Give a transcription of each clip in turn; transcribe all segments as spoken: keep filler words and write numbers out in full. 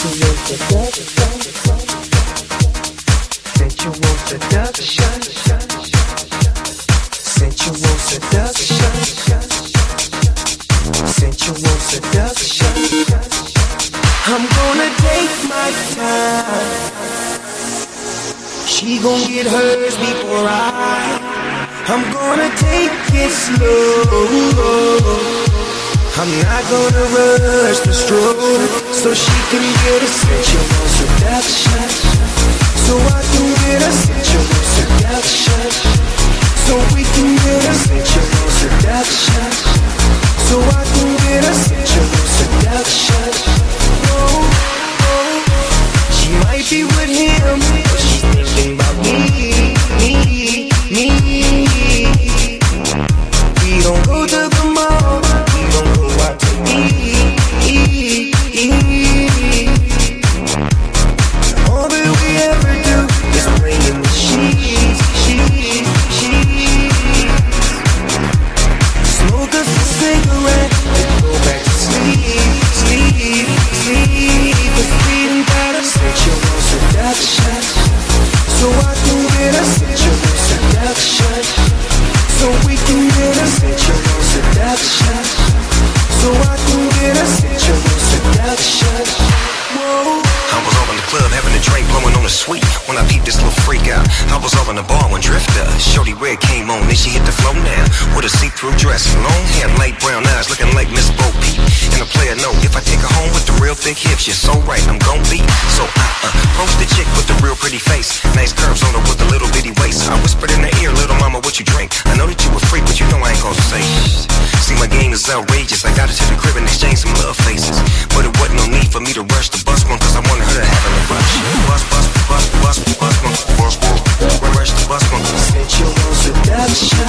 sensual seduction, sensual seduction, sensual seduction, sensual seduction. I'm gonna take my time. She gon' get hers before I. I'm gonna take it slow. I'm not gonna rush the stroke, so she can get a sensual seduction, so I can get a sensual seduction, so we can get a sensual seduction, so I can get a sensual seduction. Oh, oh. She might be with him, but she's thinking about me, me, me. We don't go to the mall, we don't go out to eat, eat, eat. All that we ever do is play in the sheets, sheets, sheets. Smoke us a cigarette and go back to sleep, sleep, sleep. But we done got a sensual seduction, so I can get a sensual seduction, so we can get a sensual seduction, so I can get a sensual seduction. Whoa. I was all in the club having a drink, blowing on a sweet. When I peeped this little freak out, I was all in the bar when Drifter, Shorty Red came on, then she hit the floor now with a see-through dress, long hair, light brown eyes, looking like Miss Bo Peep. And a player know if I take her home with the real thick hips, you're so right, I'm gon' be. So I uh, post the chick with the real pretty face, nice curves on her with a little bitty waist. I whispered in her ear, little mama, what you drink? I know that you a freak, but you know I ain't gon' say shh. See, my game is outrageous. I got her to the crib and exchanged some love faces, but it wasn't no need for me to rush the bus one, cause I wanted her to have a rush. Bus, bus, bus, bus, bus, bus, bus, bus, rush the bus one. Sensual seduction,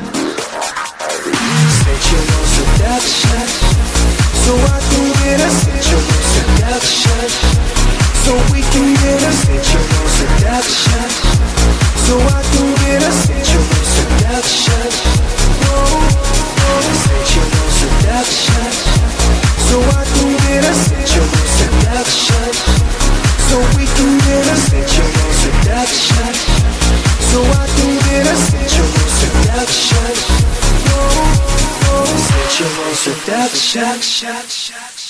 sensual seduction, so I can get a sensual seduction, so we can get a sensual seduction, so I can get a sensual seduction. Whoa, whoa, sensual seduction, so I can get a sensual seduction, so we can get a sensual seduction, so I can get a sensual seduction. Whoa, whoa, sensual seduction.